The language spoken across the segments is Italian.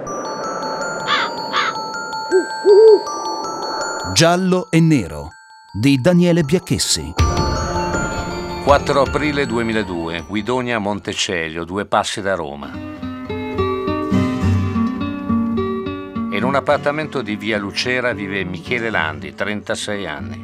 Giallo e nero di Daniele Biacchessi. 4 aprile 2002, Guidonia Montecelio, 2 passi da Roma. In un appartamento di via Lucera vive Michele Landi, 36 anni.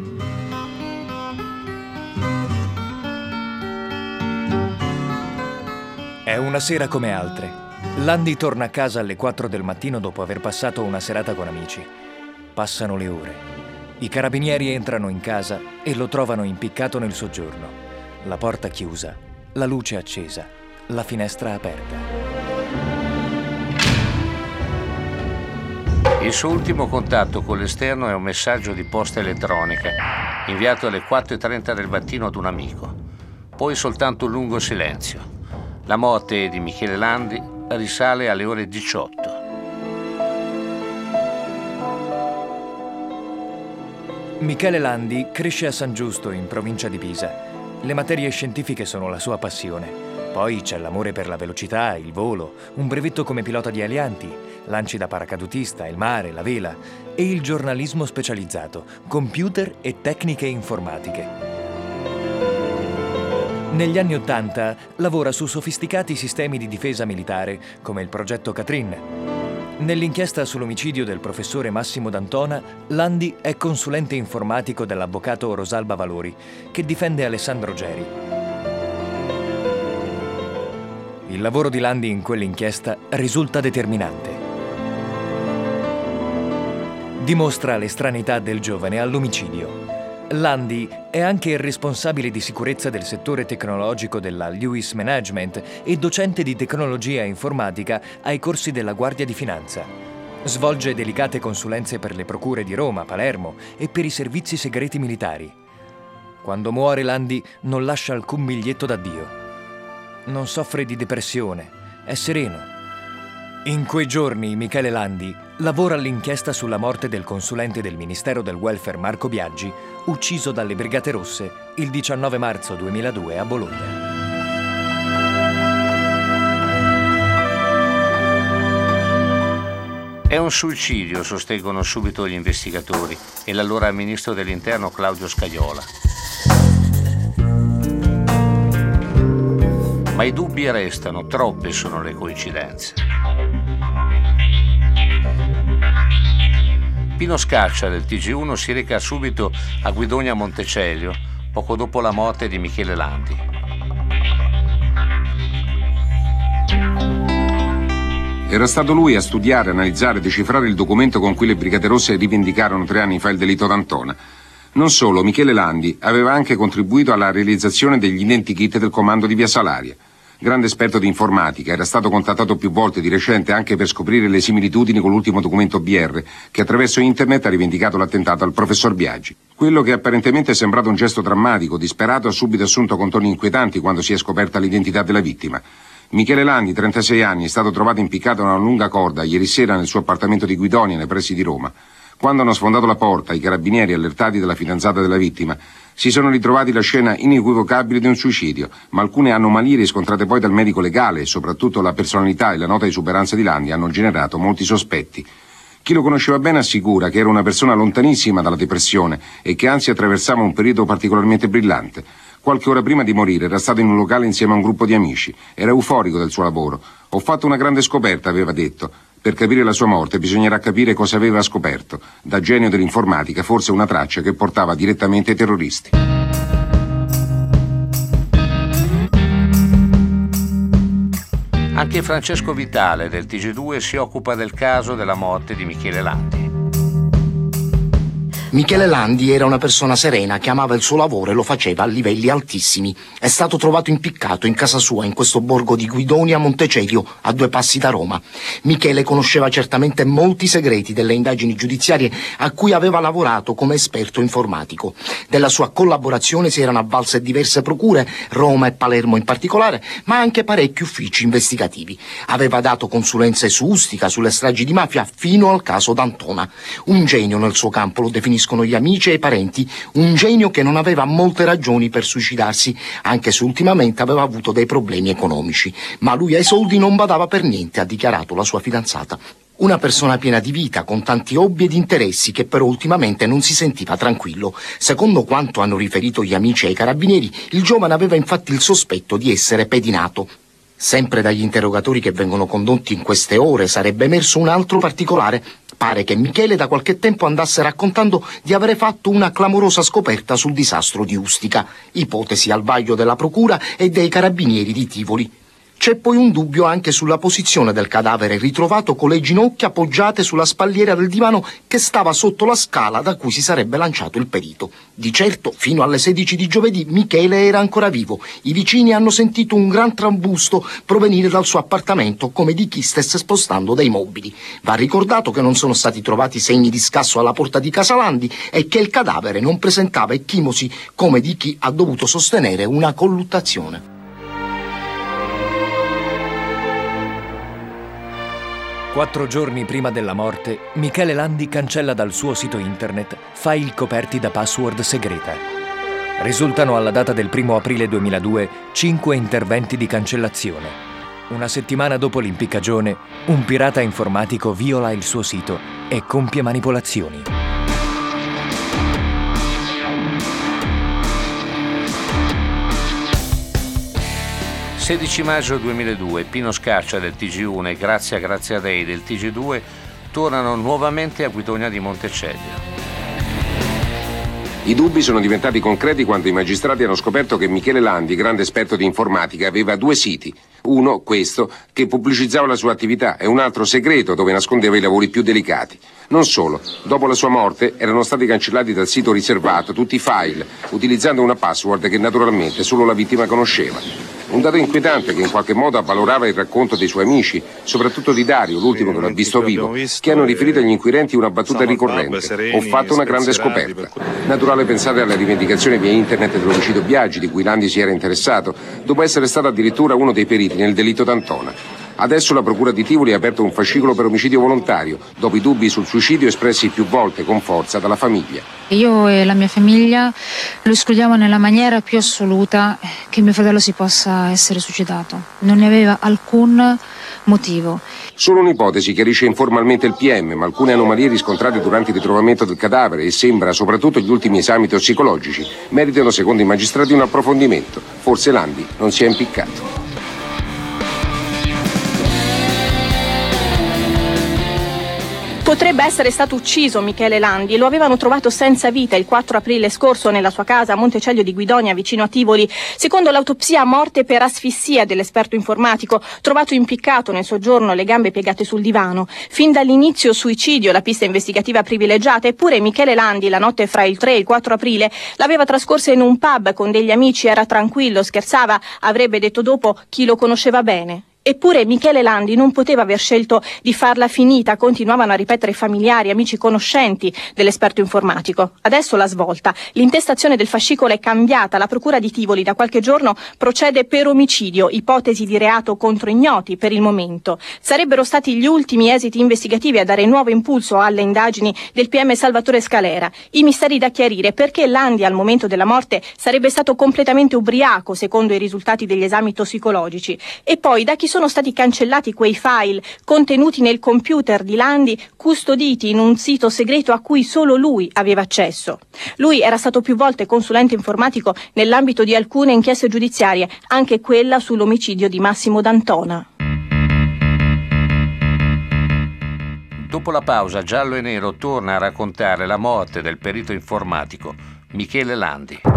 È una sera come altre. Landi torna a casa alle 4 del mattino dopo aver passato una serata con amici. Passano le ore. I carabinieri entrano in casa e lo trovano impiccato nel soggiorno. La porta chiusa, la luce accesa, la finestra aperta. Il suo ultimo contatto con l'esterno è un messaggio di posta elettronica inviato alle 4:30 del mattino ad un amico. Poi soltanto un lungo silenzio. La morte di Michele Landi risale alle ore 18. Michele Landi cresce a San Giusto, in provincia di Pisa. Le materie scientifiche sono la sua passione. Poi c'è l'amore per la velocità, il volo, un brevetto come pilota di alianti, lanci da paracadutista, il mare, la vela e il giornalismo specializzato, computer e tecniche informatiche. Negli anni '80 lavora su sofisticati sistemi di difesa militare, come il progetto Katrin. Nell'inchiesta sull'omicidio del professore Massimo D'Antona, Landi è consulente informatico dell'avvocato Rosalba Valori, che difende Alessandro Geri. Il lavoro di Landi in quell'inchiesta risulta determinante. Dimostra l'estraneità del giovane all'omicidio. Landi è anche il responsabile di sicurezza del settore tecnologico della Lewis Management e docente di tecnologia informatica ai corsi della Guardia di Finanza. Svolge delicate consulenze per le procure di Roma, Palermo e per i servizi segreti militari. Quando muore Landi non lascia alcun biglietto d'addio. Non soffre di depressione, è sereno. In quei giorni Michele Landi lavora all'inchiesta sulla morte del consulente del Ministero del Welfare Marco Biagi, ucciso dalle Brigate Rosse il 19 marzo 2002 a Bologna. È un suicidio, sostengono subito gli investigatori e l'allora ministro dell'Interno Claudio Scajola. Ma i dubbi restano, troppe sono le coincidenze. Pino Scaccia del TG1 si reca subito a Guidonia Montecelio, poco dopo la morte di Michele Landi. Era stato lui a studiare, analizzare e decifrare il documento con cui le Brigate Rosse rivendicarono 3 anni fa il delitto d'Antona. Non solo, Michele Landi aveva anche contribuito alla realizzazione degli identikit del comando di Via Salaria. Grande esperto di informatica, era stato contattato più volte di recente anche per scoprire le similitudini con l'ultimo documento BR, che attraverso internet ha rivendicato l'attentato al professor Biagi. Quello che apparentemente è sembrato un gesto drammatico, disperato, ha subito assunto contorni inquietanti quando si è scoperta l'identità della vittima. Michele Landi, 36 anni, è stato trovato impiccato da una lunga corda ieri sera nel suo appartamento di Guidonia, nei pressi di Roma. Quando hanno sfondato la porta, i carabinieri, allertati dalla fidanzata della vittima, si sono ritrovati la scena inequivocabile di un suicidio, ma alcune anomalie riscontrate poi dal medico legale e soprattutto la personalità e la nota esuberanza di Landi hanno generato molti sospetti. Chi lo conosceva bene assicura che era una persona lontanissima dalla depressione e che anzi attraversava un periodo particolarmente brillante. Qualche ora prima di morire era stato in un locale insieme a un gruppo di amici. Era euforico del suo lavoro. Ho fatto una grande scoperta, aveva detto. Per capire la sua morte bisognerà capire cosa aveva scoperto. Da genio dell'informatica, forse una traccia che portava direttamente ai terroristi. Anche Francesco Vitale del TG2 si occupa del caso della morte di Michele Landi. Michele Landi era una persona serena che amava il suo lavoro e lo faceva a livelli altissimi. È stato trovato impiccato in casa sua in questo borgo di Guidonia Montecelio, a 2 passi da Roma. Michele conosceva certamente molti segreti delle indagini giudiziarie a cui aveva lavorato come esperto informatico. Della sua collaborazione si erano avvalse diverse procure, Roma e Palermo in particolare, ma anche parecchi uffici investigativi. Aveva dato consulenze su Ustica, sulle stragi di mafia, fino al caso D'Antona. Un genio nel suo campo, lo definiscono riferiscono gli amici e i parenti, un genio che non aveva molte ragioni per suicidarsi, anche se ultimamente aveva avuto dei problemi economici. Ma lui ai soldi non badava per niente, ha dichiarato la sua fidanzata. Una persona piena di vita, con tanti hobby ed interessi, che però ultimamente non si sentiva tranquillo. Secondo quanto hanno riferito gli amici ai carabinieri, il giovane aveva infatti il sospetto di essere pedinato. Sempre dagli interrogatori che vengono condotti in queste ore sarebbe emerso un altro particolare. Pare che Michele da qualche tempo andasse raccontando di avere fatto una clamorosa scoperta sul disastro di Ustica, ipotesi al vaglio della procura e dei carabinieri di Tivoli. C'è poi un dubbio anche sulla posizione del cadavere ritrovato con le ginocchia appoggiate sulla spalliera del divano che stava sotto la scala da cui si sarebbe lanciato il perito. Di certo, fino alle 16 di giovedì Michele era ancora vivo. I vicini hanno sentito un gran trambusto provenire dal suo appartamento, come di chi stesse spostando dei mobili. Va ricordato che non sono stati trovati segni di scasso alla porta di casa Landi e che il cadavere non presentava ecchimosi, come di chi ha dovuto sostenere una colluttazione. 4 giorni prima della morte, Michele Landi cancella dal suo sito internet file coperti da password segreta. Risultano alla data del 1 aprile 2002 5 interventi di cancellazione. Una settimana dopo l'impiccagione, un pirata informatico viola il suo sito e compie manipolazioni. 16 maggio 2002, Pino Scaccia del TG1 e Grazia Dei del TG2 tornano nuovamente a Guidonia di Montecelio. I dubbi sono diventati concreti quando i magistrati hanno scoperto che Michele Landi, grande esperto di informatica, aveva 2 siti. Uno, questo, che pubblicizzava la sua attività, e un altro segreto dove nascondeva i lavori più delicati. Non solo, dopo la sua morte erano stati cancellati dal sito riservato tutti i file, utilizzando una password che naturalmente solo la vittima conosceva. Un dato inquietante che in qualche modo avvalorava il racconto dei suoi amici, soprattutto di Dario, l'ultimo che l'ha visto vivo, che hanno riferito agli inquirenti una battuta ricorrente: ho fatto una grande scoperta. Naturale pensare alla rivendicazione via internet dell'omicidio Biagi, di cui Landi si era interessato, dopo essere stato addirittura uno dei periti nel delitto d'Antona. Adesso la Procura di Tivoli ha aperto un fascicolo per omicidio volontario, dopo i dubbi sul suicidio espressi più volte con forza dalla famiglia. Io e la mia famiglia lo escludiamo nella maniera più assoluta che mio fratello si possa essere suicidato. Non ne aveva alcun motivo. Solo un'ipotesi chiarisce informalmente il PM, ma alcune anomalie riscontrate durante il ritrovamento del cadavere e sembra soprattutto gli ultimi esami tossicologici meritano, secondo i magistrati, un approfondimento. Forse Landi non si è impiccato. Potrebbe essere stato ucciso Michele Landi. Lo avevano trovato senza vita il 4 aprile scorso nella sua casa a Montecelio di Guidonia, vicino a Tivoli. Secondo l'autopsia, morte per asfissia dell'esperto informatico, trovato impiccato nel soggiorno, le gambe piegate sul divano. Fin dall'inizio suicidio, la pista investigativa privilegiata, eppure Michele Landi la notte fra il 3 e il 4 aprile l'aveva trascorsa in un pub con degli amici, era tranquillo, scherzava, avrebbe detto dopo chi lo conosceva bene. Eppure Michele Landi non poteva aver scelto di farla finita, continuavano a ripetere familiari, amici, conoscenti dell'esperto informatico. Adesso la svolta. L'intestazione del fascicolo è cambiata. La Procura di Tivoli da qualche giorno procede per omicidio, ipotesi di reato contro ignoti per il momento. Sarebbero stati gli ultimi esiti investigativi a dare nuovo impulso alle indagini del PM Salvatore Scalera. I misteri da chiarire: perché Landi al momento della morte sarebbe stato completamente ubriaco, secondo i risultati degli esami tossicologici, e poi da chi sono stati cancellati quei file contenuti nel computer di Landi, custoditi in un sito segreto a cui solo lui aveva accesso. Lui era stato più volte consulente informatico nell'ambito di alcune inchieste giudiziarie, anche quella sull'omicidio di Massimo D'Antona. Dopo la pausa, Giallo e Nero torna a raccontare la morte del perito informatico Michele Landi.